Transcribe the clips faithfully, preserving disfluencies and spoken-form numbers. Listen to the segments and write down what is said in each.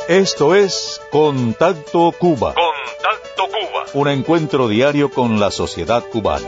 Esto es Contacto Cuba. Contacto Cuba. Un encuentro diario con la sociedad cubana.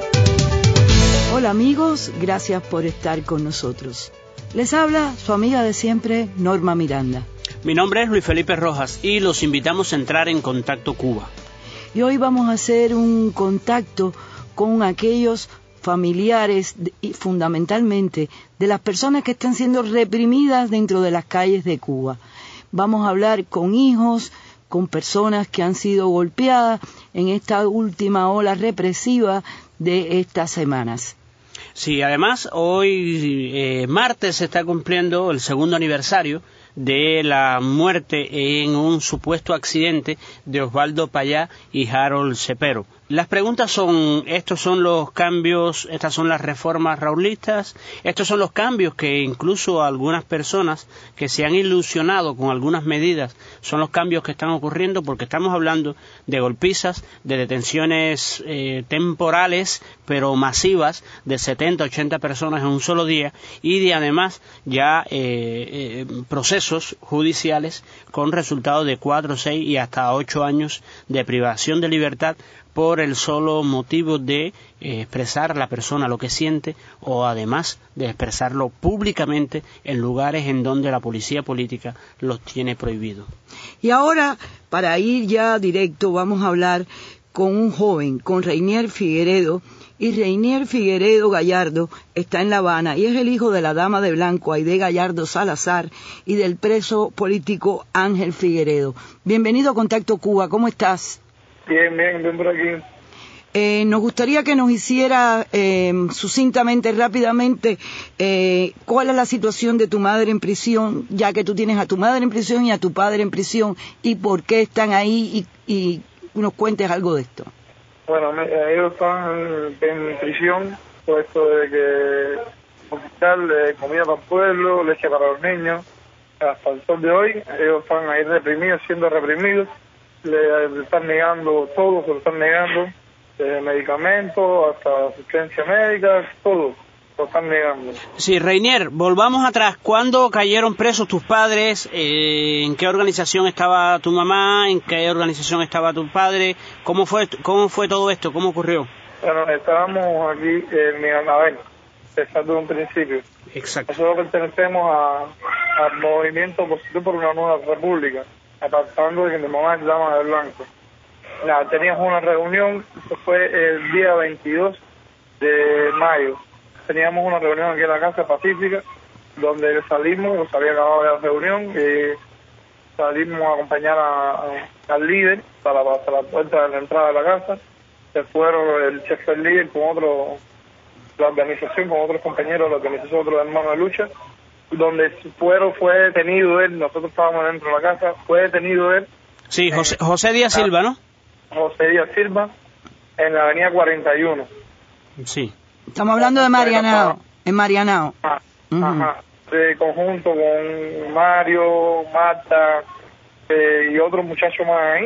Hola amigos, gracias por estar con nosotros. Les habla su amiga de siempre, Norma Miranda. Mi nombre es Luis Felipe Rojas y los invitamos a entrar en Contacto Cuba. Y hoy vamos a hacer un contacto con aquellos familiares y fundamentalmente de las personas que están siendo reprimidas dentro de las calles de Cuba. Vamos a hablar con hijos, con personas que han sido golpeadas en esta última ola represiva de estas semanas. Sí, además hoy eh, martes se está cumpliendo el segundo aniversario de la muerte en un supuesto accidente de Osvaldo Payá y Harold Cepero. Las preguntas son, ¿estos son los cambios, estas son las reformas raulistas? ¿Estos son los cambios que incluso algunas personas que se han ilusionado con algunas medidas son los cambios que están ocurriendo? Porque estamos hablando de golpizas, de detenciones eh, temporales, pero masivas, de setenta, ochenta personas en un solo día, y de además ya eh, eh, procesos judiciales con resultados de cuatro, seis y hasta ocho años de privación de libertad por el solo motivo de eh, expresar la persona lo que siente, o además de expresarlo públicamente en lugares en donde la policía política los tiene prohibido. Y ahora, para ir ya directo, vamos a hablar con un joven, con Reinier Figueredo, y Reinier Figueredo Gallardo está en La Habana y es el hijo de la dama de blanco Aide Gallardo Salazar y del preso político Ángel Figueredo. Bienvenido a Contacto Cuba, ¿cómo estás? Bien, bien, bien por aquí. Eh, nos gustaría que nos hiciera eh, sucintamente, rápidamente, eh, cuál es la situación de tu madre en prisión, ya que tú tienes a tu madre en prisión y a tu padre en prisión, y por qué están ahí, y, y nos cuentes algo de esto. Bueno, ellos están en prisión por esto de que hospital, de comida para el pueblo, leche para los niños. Hasta el sol de hoy, ellos están ahí reprimidos, siendo reprimidos. Le están negando todo, se lo están negando, desde medicamentos hasta asistencia médica, todo lo están negando. Sí, Reinier, volvamos atrás. ¿Cuándo cayeron presos tus padres? Eh, ¿En qué organización estaba tu mamá? ¿En qué organización estaba tu padre? ¿Cómo fue cómo fue todo esto? ¿Cómo ocurrió? Bueno, estábamos aquí en Miramabel, empezando de un principio. Exacto. Nosotros pertenecemos a, al movimiento Oposición por una Nueva República, apartando de que mi mamá es dama de blanco. La, teníamos una reunión, eso fue el día veintidós de mayo. Teníamos una reunión aquí en la Casa Pacífica, donde salimos, se había acabado la reunión, y salimos a acompañar a, a, al líder hasta la, hasta la puerta de la entrada de la casa. Se fueron el chef del líder con otro, la organización, con otros compañeros de la organización, otros hermanos de lucha, donde fueron, fue detenido él, nosotros estábamos dentro de la casa, fue detenido él. Sí, José, José Díaz Silva, ¿no? José Díaz Silva, en la avenida cuarenta y uno. Sí. Estamos hablando de Marianao, en Marianao. Ajá, Uh-huh. ajá. De conjunto con Mario, Marta eh, y otros muchachos más ahí.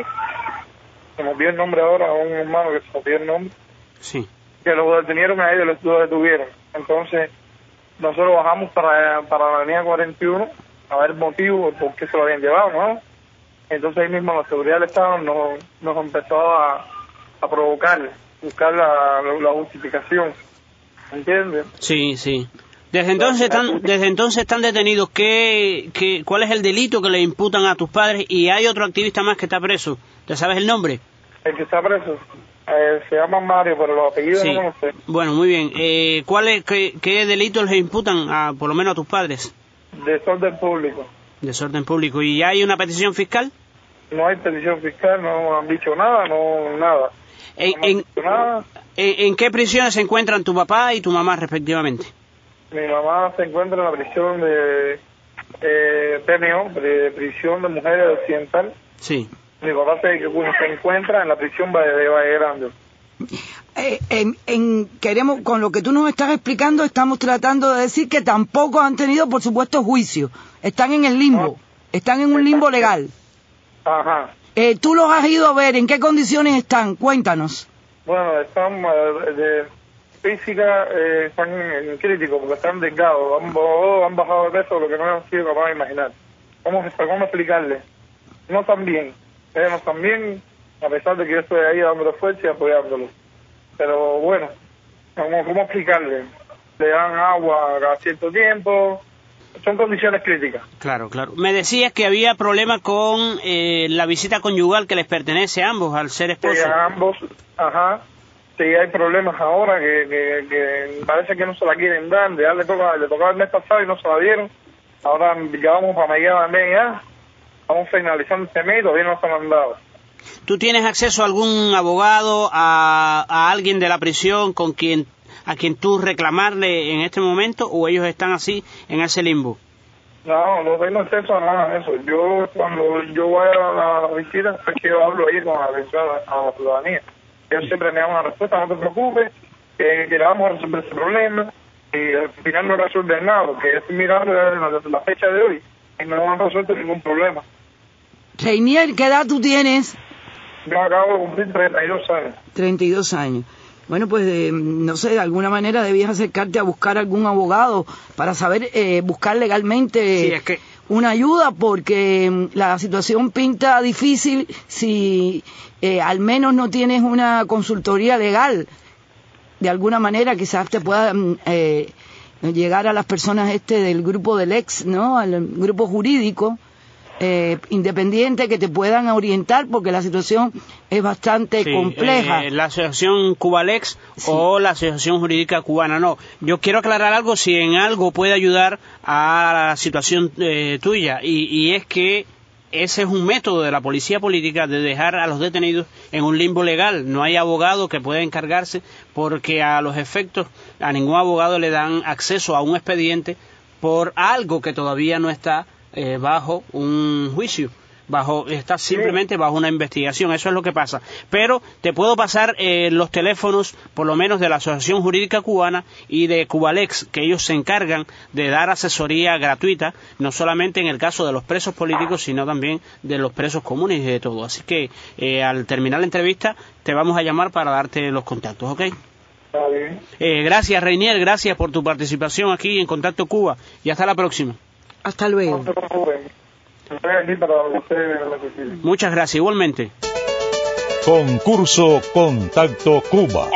Se me olvidó el nombre ahora, un hermano que se me olvidó el nombre. Sí. Que lo detenieron a ellos, lo detuvieron. Entonces, nosotros bajamos para, para la avenida cuarenta y uno a ver el motivo por qué se lo habían llevado, ¿no? Entonces ahí mismo la seguridad del Estado nos, nos empezó a, a provocar, buscar la, la justificación, ¿entiendes? Sí, sí. Desde entonces están, desde entonces están detenidos. ¿Qué, qué, ¿Cuál es el delito que le imputan a tus padres? Y hay otro activista más que está preso. ¿Te sabes el nombre? El que está preso eh, se llama Mario, pero los apellidos sí. no lo sé. Bueno, muy bien. Eh, ¿cuál es, qué, ¿Qué delitos les imputan, a, por lo menos a tus padres? Desorden público. Desorden público. ¿Y hay una petición fiscal? No hay petición fiscal, no han dicho nada, no nada. ¿En, no en, dicho nada. En, ¿En qué prisiones se encuentran tu papá y tu mamá respectivamente? Mi mamá se encuentra en la prisión de eh, P M O, de prisión de mujeres occidental. Sí. Mi papá se, se encuentra en la prisión de Valle Grande. Eh, en, en, queremos, con lo que tú nos estás explicando, estamos tratando de decir que tampoco han tenido, por supuesto, juicio. Están en el limbo, no. Están en un limbo legal. Ajá. Eh, ¿Tú los has ido a ver? ¿En qué condiciones están? Cuéntanos. Bueno, están de, de física, eh, están en, en crítico porque están delgados, han, han bajado de peso, lo que no han sido capaz de imaginar. ¿Cómo, cómo explicarle? no están bien. Ellos no están bien, a pesar de que yo estoy ahí dándole fuerza y apoyándolo. Pero bueno, ¿cómo, cómo explicarle? Le dan agua cada cierto tiempo, son condiciones críticas. Claro, claro. Me decías que había problema con eh, la visita conyugal que les pertenece a ambos, al ser esposos. Sí, a ambos, ajá. Sí, hay problemas ahora que, que, que parece que no se la quieren dar. Ya le toca, le tocaba el mes pasado y no se la dieron. Ahora ya vamos para mediados de mes ya. Vamos finalizando este mes y todavía no se han dado. ¿Tú tienes acceso a algún abogado, a, a alguien de la prisión con quien a quien tú reclamarle en este momento, o ellos están así en ese limbo? No, no tengo acceso a nada de eso. Yo cuando yo voy a la visita es que yo hablo ahí con la atención a la ciudadanía. Ellos siempre me dan una respuesta, no te preocupes, que, que le vamos a resolver ese problema, y al final no resuelven nada, porque yo estoy mirando desde la fecha de hoy y no han resuelto ningún problema. Reinier, ¿qué edad tú tienes? Yo acabo de cumplir treinta y dos años. treinta y dos años. Bueno, pues eh, no sé, de alguna manera debías acercarte a buscar algún abogado para saber eh, buscar legalmente sí, es que... una ayuda, porque eh, la situación pinta difícil si eh, al menos no tienes una consultoría legal. De alguna manera quizás te pueda eh, llegar a las personas este del grupo del ex, ¿no? Al grupo jurídico eh, independiente que te puedan orientar, porque la situación es bastante sí, compleja. Eh, la asociación Cubalex sí. O la asociación jurídica cubana, no. Yo quiero aclarar algo, si en algo puede ayudar a la situación eh, tuya, y, y es que ese es un método de la policía política de dejar a los detenidos en un limbo legal. No hay abogado que pueda encargarse, porque a los efectos a ningún abogado le dan acceso a un expediente por algo que todavía no está Eh, bajo un juicio, bajo está simplemente bajo una investigación. Eso es lo que pasa. Pero te puedo pasar eh, los teléfonos, por lo menos de la Asociación Jurídica Cubana y de Cubalex, que ellos se encargan de dar asesoría gratuita, no solamente en el caso de los presos políticos, sino también de los presos comunes y de todo. Así que eh, al terminar la entrevista te vamos a llamar para darte los contactos, ¿ok? Está bien. Eh, gracias, Reinier, gracias por tu participación aquí en Contacto Cuba, y hasta la próxima. Hasta luego. Muchas gracias, igualmente. Concurso Contacto Cuba.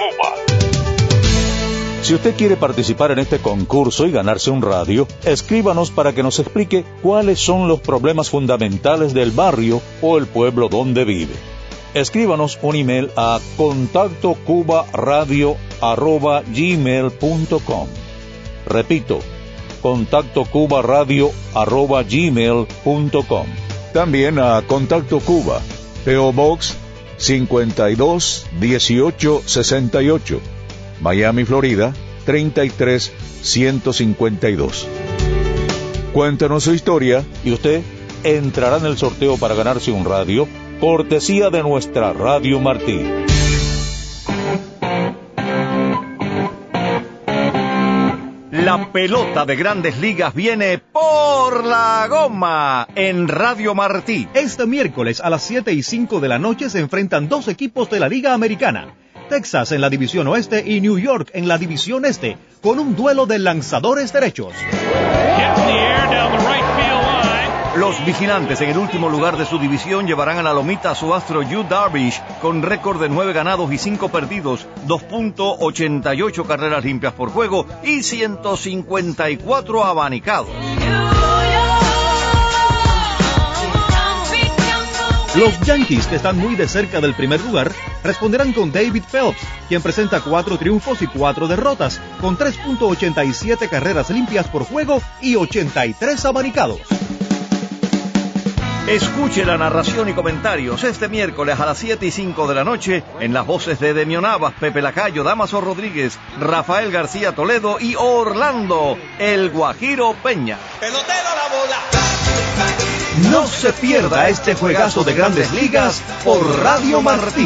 Si usted quiere participar en este concurso y ganarse un radio, escríbanos para que nos explique cuáles son los problemas fundamentales del barrio o el pueblo donde vive. Escríbanos un email a contacto cuba radio arroba gmail punto com. Repito, contacto cuba radio arroba gmail punto com. También a Contacto Cuba, P O Box cincuenta y dos dieciocho sesenta y ocho, Miami, Florida treinta y tres ciento cincuenta y dos. Cuéntanos su historia y usted entrará en el sorteo para ganarse un radio, cortesía de nuestra Radio Martí. La pelota de Grandes Ligas viene por la goma en Radio Martí. Este miércoles a las siete y cinco de la noche se enfrentan dos equipos de la Liga Americana. Texas en la División Oeste y New York en la División Este, con un duelo de lanzadores derechos. Los vigilantes en el último lugar de su división llevarán a la lomita a su astro Yu Darvish con récord de nueve ganados y cinco perdidos, dos punto ochenta y ocho carreras limpias por juego y ciento cincuenta y cuatro abanicados. Los Yankees, que están muy de cerca del primer lugar, responderán con David Phelps, quien presenta cuatro triunfos y cuatro derrotas, con tres punto ochenta y siete carreras limpias por juego y ochenta y tres abanicados. Escuche la narración y comentarios este miércoles a las siete y cinco de la noche en las voces de Demio Navas, Pepe Lacayo, Damaso Rodríguez, Rafael García Toledo y Orlando, el Guajiro Peña. Pelotero la bola. No se pierda este juegazo de Grandes Ligas por Radio Martí.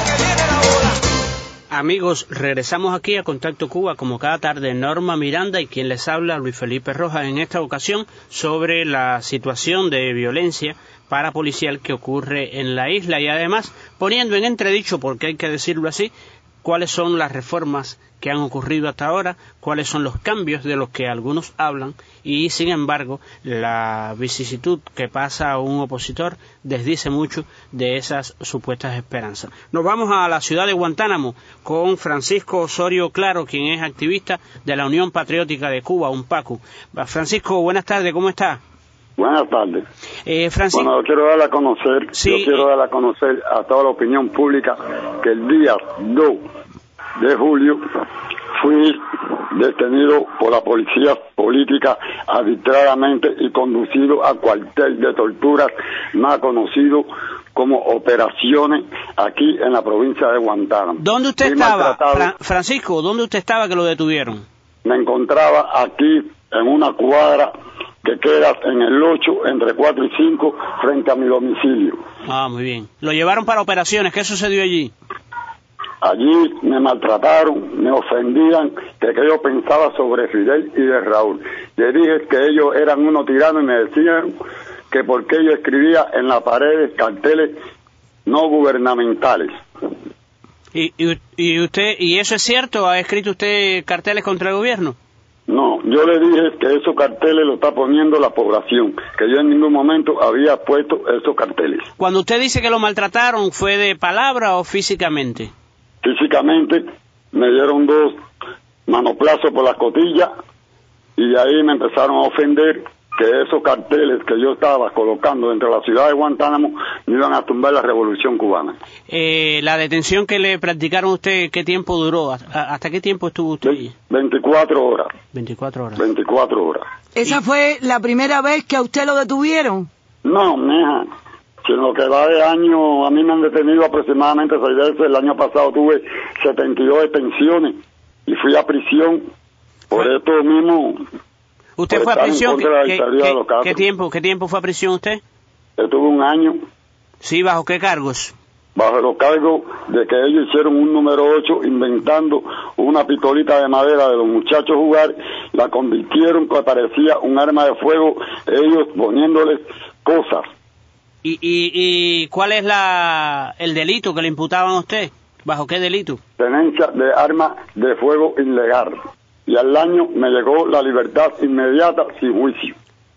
Amigos, regresamos aquí a Contacto Cuba como cada tarde. Norma Miranda y quien les habla, Luis Felipe Rojas, en esta ocasión sobre la situación de violencia parapolicial que ocurre en la isla, y además poniendo en entredicho, porque hay que decirlo así, cuáles son las reformas que han ocurrido hasta ahora, cuáles son los cambios de los que algunos hablan y, sin embargo, la vicisitud que pasa a un opositor desdice mucho de esas supuestas esperanzas. Nos vamos a la ciudad de Guantánamo con Francisco Osorio Claro, quien es activista de la Unión Patriótica de Cuba, UNPACU. Francisco, buenas tardes, ¿cómo está? Buenas tardes. Eh, Francisco... Bueno, yo quiero dar a conocer, sí, yo quiero dar a conocer a toda la opinión pública que el día dos de julio fui detenido por la policía política arbitrariamente y conducido al cuartel de torturas más conocido como operaciones aquí en la provincia de Guantánamo. ¿Dónde usted Fui estaba, maltratado. Fra Francisco? ¿Dónde usted estaba que lo detuvieron? Me encontraba aquí en una cuadra que queda en el ocho, entre cuatro y cinco, frente a mi domicilio. Ah, muy bien. Lo llevaron para operaciones. ¿Qué sucedió allí? Allí me maltrataron, me ofendían, que, que yo pensaba sobre Fidel y de Raúl. Le dije que ellos eran unos tiranos y me decían que porque yo escribía en las paredes carteles no gubernamentales. ¿Y, y, y usted y eso es cierto? ¿Ha escrito usted carteles contra el gobierno? No, yo le dije que esos carteles lo está poniendo la población, que yo en ningún momento había puesto esos carteles. Cuando usted dice que lo maltrataron, ¿fue de palabra o físicamente? Físicamente me dieron dos manoplazos por las costillas y de ahí me empezaron a ofender que esos carteles que yo estaba colocando dentro de la ciudad de Guantánamo me iban a tumbar la revolución cubana. Eh, la detención que le practicaron a usted, ¿qué tiempo duró? ¿Hasta qué tiempo estuvo usted allí? veinticuatro horas. veinticuatro horas. veinticuatro horas. ¿Esa fue la primera vez que a usted lo detuvieron? No, mija. Si en lo que va de año, a mí me han detenido aproximadamente seis veces. El año pasado tuve setenta y dos detenciones y fui a prisión por esto mismo. ¿Usted fue a prisión? ¿Qué, qué, qué, ¿qué tiempo qué tiempo fue a prisión usted? Estuve un año. Sí, ¿bajo qué cargos? Bajo los cargos de que ellos hicieron un número ocho inventando una pistolita de madera de los muchachos jugar, la convirtieron que parecía un arma de fuego, ellos poniéndoles cosas. ¿Y, y, y cuál es la el delito que le imputaban a usted? ¿Bajo qué delito? Tenencia de arma de fuego ilegal. Y al año me llegó la libertad inmediata sin juicio.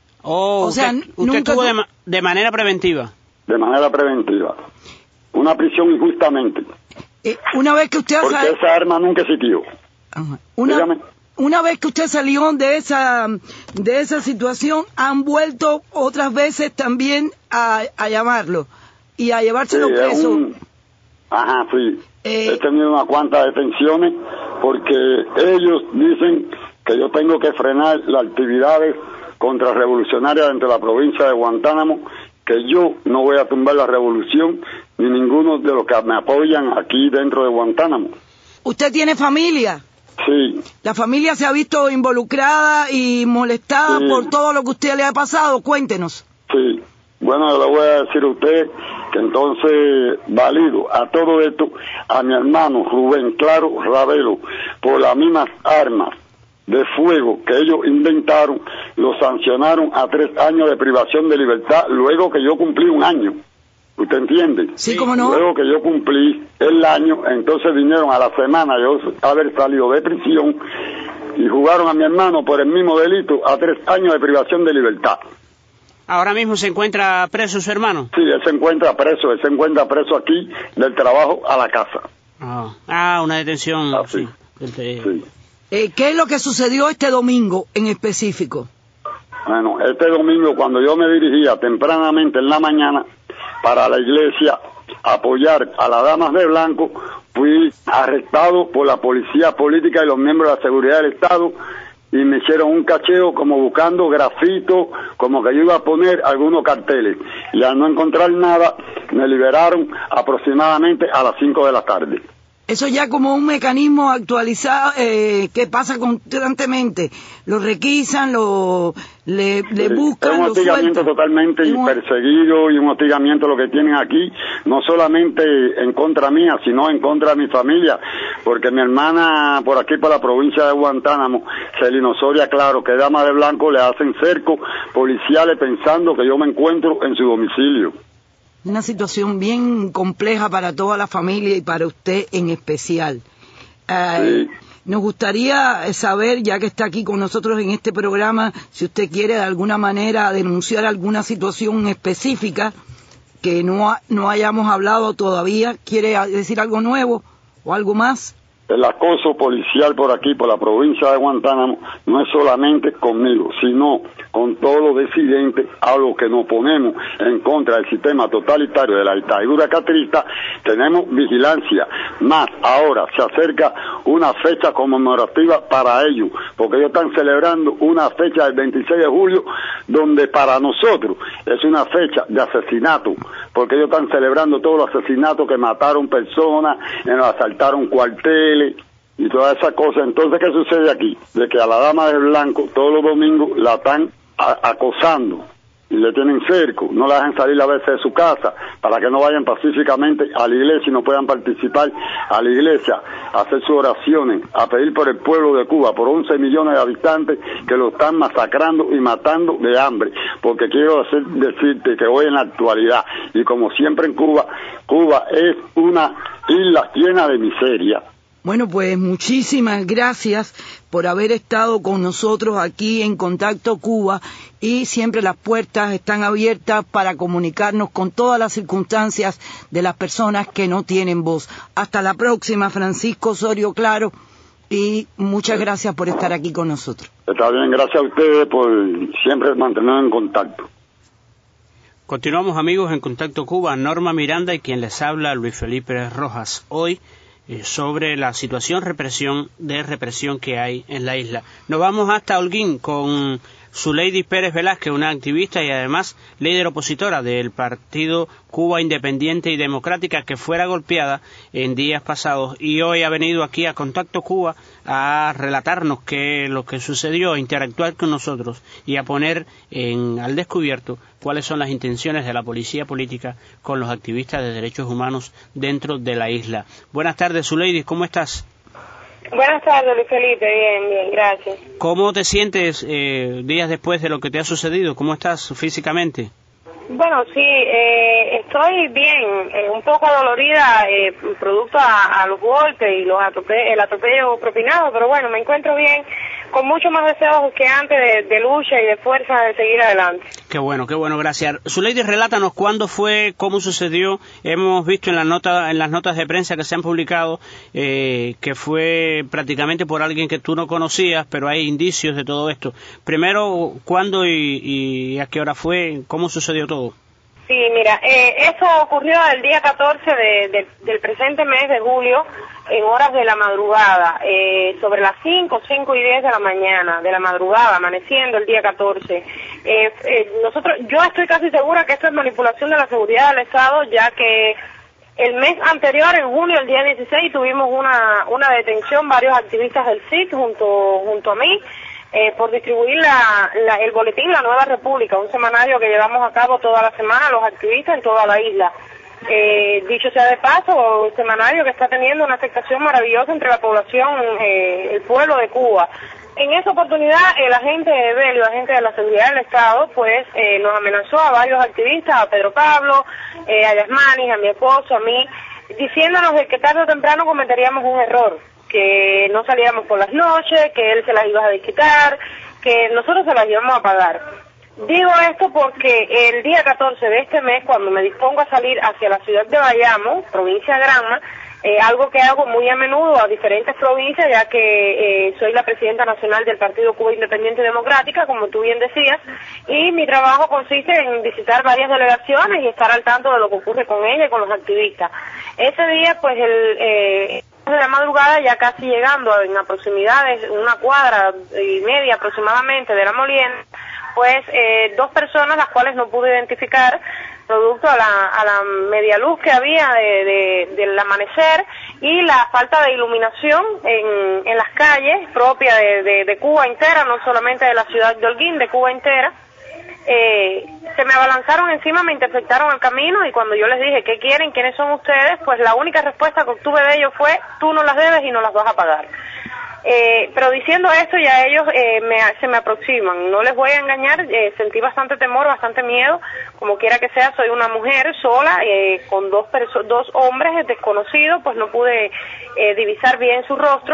Oh, o usted, sea, usted nunca estuvo de, ma de manera preventiva. De manera preventiva. Una prisión injustamente. Eh, una vez que usted Porque sal... esa arma nunca existió. Ajá. Una, una vez que usted salió de esa de esa situación, han vuelto otras veces también a, a llamarlo y a llevárselo sí, preso. Un... Ajá, sí. Eh... He tenido unas cuantas detenciones porque ellos dicen que yo tengo que frenar las actividades contrarrevolucionarias dentro de la provincia de Guantánamo, que yo no voy a tumbar la revolución ni ninguno de los que me apoyan aquí dentro de Guantánamo. ¿Usted tiene familia? Sí. ¿La familia se ha visto involucrada y molestada sí. por todo lo que usted le ha pasado? Cuéntenos. Sí. Bueno, yo le voy a decir a usted que entonces valido a todo esto a mi hermano Rubén Claro Ravelo por las mismas armas de fuego que ellos inventaron, lo sancionaron a tres años de privación de libertad luego que yo cumplí un año. ¿Usted entiende? Sí, ¿cómo no? Luego que yo cumplí el año, entonces vinieron a la semana yo haber salido de prisión y jugaron a mi hermano por el mismo delito a tres años de privación de libertad. ¿Ahora mismo se encuentra preso su hermano? Sí, él se encuentra preso, él se encuentra preso aquí del trabajo a la casa. Ah, ah una detención. Ah, sí. Sí. sí. Eh, ¿Qué es lo que sucedió este domingo en específico? Bueno, este domingo cuando yo me dirigía tempranamente en la mañana para la iglesia a apoyar a las damas de blanco, fui arrestado por la policía política y los miembros de la seguridad del Estado y me hicieron un cacheo como buscando grafitos, como que yo iba a poner algunos carteles. Y al no encontrar nada, me liberaron aproximadamente a las cinco de la tarde. Eso ya como un mecanismo actualizado eh, que pasa constantemente. Lo requisan, lo le, le sí, buscan, es un lo hostigamiento sueltan. totalmente un... perseguido y un hostigamiento lo que tienen aquí, no solamente en contra mía, sino en contra de mi familia, porque mi hermana por aquí, por la provincia de Guantánamo, Celino Soria, claro, que dama de blanco, le hacen cerco policiales pensando que yo me encuentro en su domicilio. Una situación bien compleja para toda la familia y para usted en especial. Eh, sí. Nos gustaría saber, ya que está aquí con nosotros en este programa, si usted quiere de alguna manera denunciar alguna situación específica que no, ha, no hayamos hablado todavía. ¿Quiere decir algo nuevo o algo más? El acoso policial por aquí, por la provincia de Guantánamo, no es solamente conmigo, sino con todos los disidentes a los que nos ponemos en contra del sistema totalitario de la dictadura castrista. Tenemos vigilancia, más ahora se acerca una fecha conmemorativa para ellos, porque ellos están celebrando una fecha del veintiséis de julio, donde para nosotros es una fecha de asesinato, porque ellos están celebrando todos los asesinatos que mataron personas, que nos asaltaron cuarteles y todas esas cosas. Entonces, ¿qué sucede aquí? De que a la dama de blanco todos los domingos la están a acosando y le tienen cerco, no la dejan salir a veces de su casa para que no vayan pacíficamente a la iglesia y no puedan participar a la iglesia, a hacer sus oraciones, a pedir por el pueblo de Cuba, por once millones de habitantes que lo están masacrando y matando de hambre. Porque quiero hacer, decirte que hoy en la actualidad, y como siempre en Cuba, Cuba es una isla llena de miseria. Bueno, pues muchísimas gracias por haber estado con nosotros aquí en Contacto Cuba, y siempre las puertas están abiertas para comunicarnos con todas las circunstancias de las personas que no tienen voz. Hasta la próxima, Francisco Osorio Claro, y muchas gracias por estar aquí con nosotros. Está bien, gracias a ustedes por siempre mantenernos en contacto. Continuamos, amigos, en Contacto Cuba. Norma Miranda y quien les habla, Luis Felipe Rojas. Hoy sobre la situación represión de represión que hay en la isla. Nos vamos hasta Holguín con Zuleidis Pérez Velázquez, una activista y además líder opositora del partido Cuba Independiente y Democrática, que fuera golpeada en días pasados y hoy ha venido aquí a Contacto Cuba a relatarnos qué lo que sucedió, a interactuar con nosotros y a poner en, al descubierto cuáles son las intenciones de la policía política con los activistas de derechos humanos dentro de la isla. Buenas tardes, Zuleidis, ¿cómo estás? Buenas tardes, Luis Felipe, bien, bien, gracias. ¿Cómo te sientes eh, días después de lo que te ha sucedido? ¿Cómo estás físicamente? Bueno, sí, eh, estoy bien, eh, un poco adolorida, eh, producto a, a los golpes y los atrope el atropello propinado, pero bueno, me encuentro bien, con mucho más deseos que antes de, de lucha y de fuerza de seguir adelante. Qué bueno, qué bueno, gracias. Zuleidis, relátanos cuándo fue, cómo sucedió. Hemos visto en, la nota, en las notas de prensa que se han publicado eh, que fue prácticamente por alguien que tú no conocías, pero hay indicios de todo esto. Primero, ¿cuándo y, y a qué hora fue? ¿Cómo sucedió todo? Sí, mira, eh, eso ocurrió el día catorce de, de, del presente mes de julio, en horas de la madrugada, eh, sobre las cinco, cinco y diez de la mañana, de la madrugada, amaneciendo el día catorce. Eh, eh, nosotros, yo estoy casi segura que esto es manipulación de la seguridad del Estado, ya que el mes anterior, en junio, el día dieciséis, tuvimos una, una detención, varios activistas del C I C junto, junto a mí, Eh, por distribuir la, la, el boletín La Nueva República, un semanario que llevamos a cabo toda la semana los activistas en toda la isla. Eh, dicho sea de paso, un semanario que está teniendo una aceptación maravillosa entre la población, eh, el pueblo de Cuba. En esa oportunidad, el agente de Belio, agente de la seguridad del Estado, pues eh, nos amenazó a varios activistas, a Pedro Pablo, eh, a Yasmani, a mi esposo, a mí, diciéndonos de que tarde o temprano cometeríamos un error, que no salíamos por las noches, que él se las iba a desquitar, que nosotros se las íbamos a pagar. Digo esto porque el día catorce de este mes, cuando me dispongo a salir hacia la ciudad de Bayamo, provincia de Granma, eh, algo que hago muy a menudo a diferentes provincias, ya que eh, soy la presidenta nacional del Partido Cuba Independiente y Democrática, como tú bien decías, y mi trabajo consiste en visitar varias delegaciones y estar al tanto de lo que ocurre con ella y con los activistas. Ese día, pues, el... Eh, de la madrugada, ya casi llegando en la proximidad de una cuadra y media aproximadamente de la Molienda, pues eh, dos personas, las cuales no pude identificar, producto a la, a la media luz que había de, de, del amanecer y la falta de iluminación en, en las calles propia de, de, de Cuba entera, no solamente de la ciudad de Holguín, de Cuba entera. Eh, se me abalanzaron encima, me interceptaron el camino y cuando yo les dije ¿qué quieren? ¿Quiénes son ustedes? Pues la única respuesta que obtuve de ellos fue tú no las debes y no las vas a pagar. Eh, pero diciendo esto ya ellos eh, me, se me aproximan, no les voy a engañar, eh, sentí bastante temor, bastante miedo, como quiera que sea, soy una mujer sola, eh, con dos, dos hombres desconocidos, pues no pude eh, divisar bien su rostro.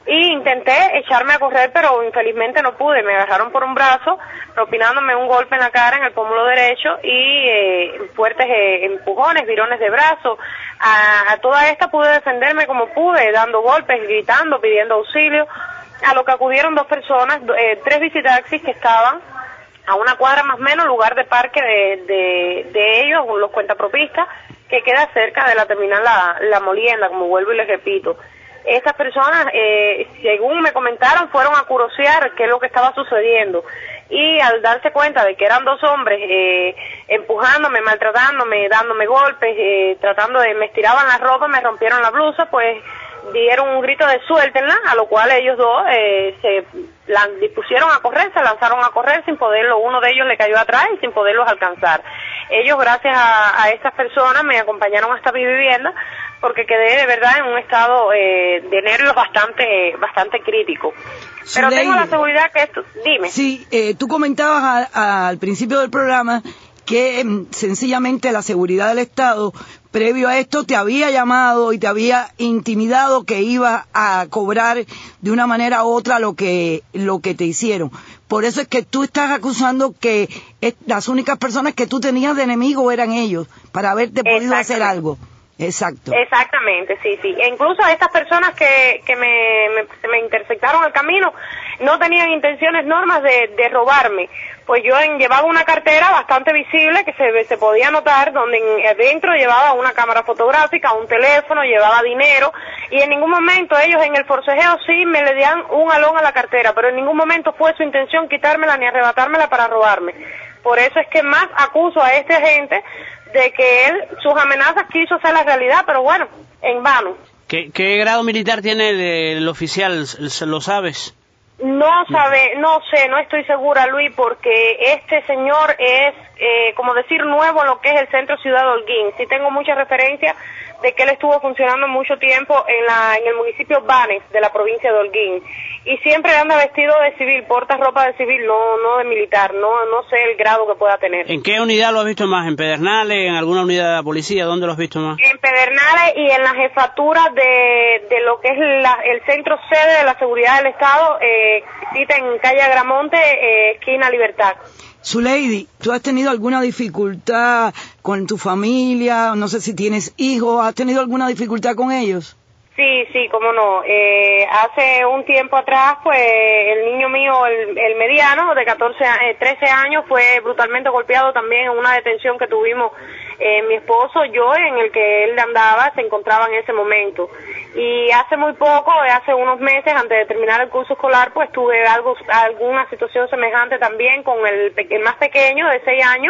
y intenté echarme a correr, pero infelizmente no pude. Me agarraron por un brazo, propinándome un golpe en la cara, en el pómulo derecho, y eh, fuertes eh, empujones, virones de brazo. A, a toda esta pude defenderme como pude, dando golpes, gritando, pidiendo auxilio, a lo que acudieron dos personas, eh, tres visitaxis que estaban a una cuadra más o menos, lugar de parque de, de, de ellos, los cuentapropistas, que queda cerca de la terminal La, la Molienda, como vuelvo y les repito. Estas personas, eh, según me comentaron, fueron a curosear qué es lo que estaba sucediendo, y al darse cuenta de que eran dos hombres eh, empujándome, maltratándome, dándome golpes, eh, tratando de, me estiraban la ropa, me rompieron la blusa, pues dieron un grito de suéltenla, a lo cual ellos dos eh, se la, dispusieron a correr, se lanzaron a correr sin poderlo, uno de ellos le cayó atrás y sin poderlos alcanzar. Ellos, gracias a, a estas personas, me acompañaron hasta mi vivienda, porque quedé de verdad en un estado eh, de nervios bastante bastante crítico. Pero Zuleide, tengo la seguridad que esto... Dime. Sí, eh, tú comentabas a, a, al principio del programa que eh, sencillamente la seguridad del Estado, previo a esto, te había llamado y te había intimidado que iba a cobrar de una manera u otra lo que, lo que te hicieron. Por eso es que tú estás acusando que es, las únicas personas que tú tenías de enemigo eran ellos, para haberte podido hacer algo. Exacto. Exactamente, sí, sí. E incluso estas personas que, que me, me, me intersectaron el camino no tenían intenciones, normas de, de robarme. Pues yo en, llevaba una cartera bastante visible que se, se podía notar, donde en, dentro llevaba una cámara fotográfica, un teléfono, llevaba dinero, y en ningún momento ellos en el forcejeo sí me le dan un alón a la cartera, pero en ningún momento fue su intención quitármela ni arrebatármela para robarme. Por eso es que más acuso a este agente de que él, sus amenazas quiso hacer la realidad, pero bueno, en vano. ¿Qué, qué grado militar tiene el, el oficial? ¿Lo sabes? No sabe, no sé, no estoy segura, Luis, porque este señor es, eh, como decir, nuevo en lo que es el centro Ciudad de Holguín. Sí tengo mucha referencia de que él estuvo funcionando mucho tiempo en la en el municipio Banes de la provincia de Holguín, y siempre anda vestido de civil, porta ropa de civil, no no de militar. No no sé el grado que pueda tener. ¿En qué unidad lo has visto más? ¿En Pedernales? ¿En alguna unidad de la policía? ¿Dónde lo has visto más? En Pedernales y en la jefatura de, de lo que es la, el centro sede de la seguridad del Estado, eh, cita en calle Agramonte, eh, esquina Libertad. Zuleide, ¿tú has tenido alguna dificultad con tu familia? No sé si tienes hijos, ¿has tenido alguna dificultad con ellos? Sí, sí, cómo no. Eh, hace un tiempo atrás, pues, el niño mío, el, el mediano, de catorce, eh, trece años, fue brutalmente golpeado también en una detención que tuvimos eh, mi esposo, yo, en el que él andaba, se encontraba en ese momento. Y hace muy poco, hace unos meses, antes de terminar el curso escolar, pues tuve algo, alguna situación semejante también con el, el más pequeño, de seis años,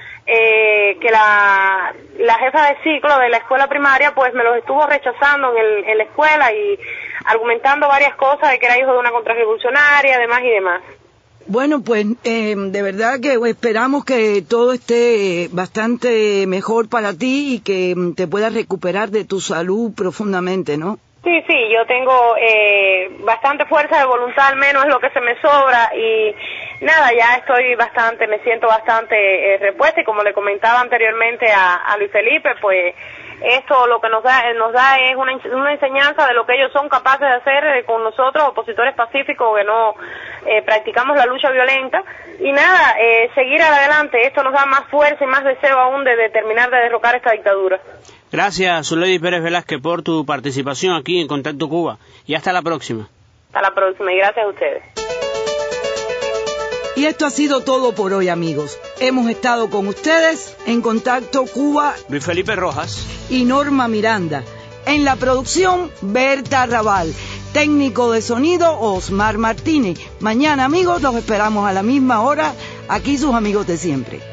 eh, que la, la jefa de ciclo de la escuela primaria, pues me los estuvo rechazando en, el, en la escuela y argumentando varias cosas de que era hijo de una contrarrevolucionaria, demás y demás. Bueno, pues eh, de verdad que esperamos que todo esté bastante mejor para ti y que te puedas recuperar de tu salud profundamente, ¿no? Sí, sí, yo tengo eh, bastante fuerza de voluntad, al menos es lo que se me sobra, y nada, ya estoy bastante, me siento bastante eh, repuesta, y como le comentaba anteriormente a, a Luis Felipe, pues esto lo que nos da nos da es una, una enseñanza de lo que ellos son capaces de hacer eh, con nosotros, opositores pacíficos que no eh, practicamos la lucha violenta, y nada, eh, seguir adelante. Esto nos da más fuerza y más deseo aún de, de terminar de derrocar esta dictadura. Gracias, Zuleide Pérez Velázquez, por tu participación aquí en Contacto Cuba, y hasta la próxima. Hasta la próxima, y gracias a ustedes. Y esto ha sido todo por hoy, amigos. Hemos estado con ustedes en Contacto Cuba, Luis Felipe Rojas y Norma Miranda. En la producción, Berta Raval. Técnico de sonido, Osmar Martínez. Mañana, amigos, los esperamos a la misma hora, aquí sus amigos de siempre.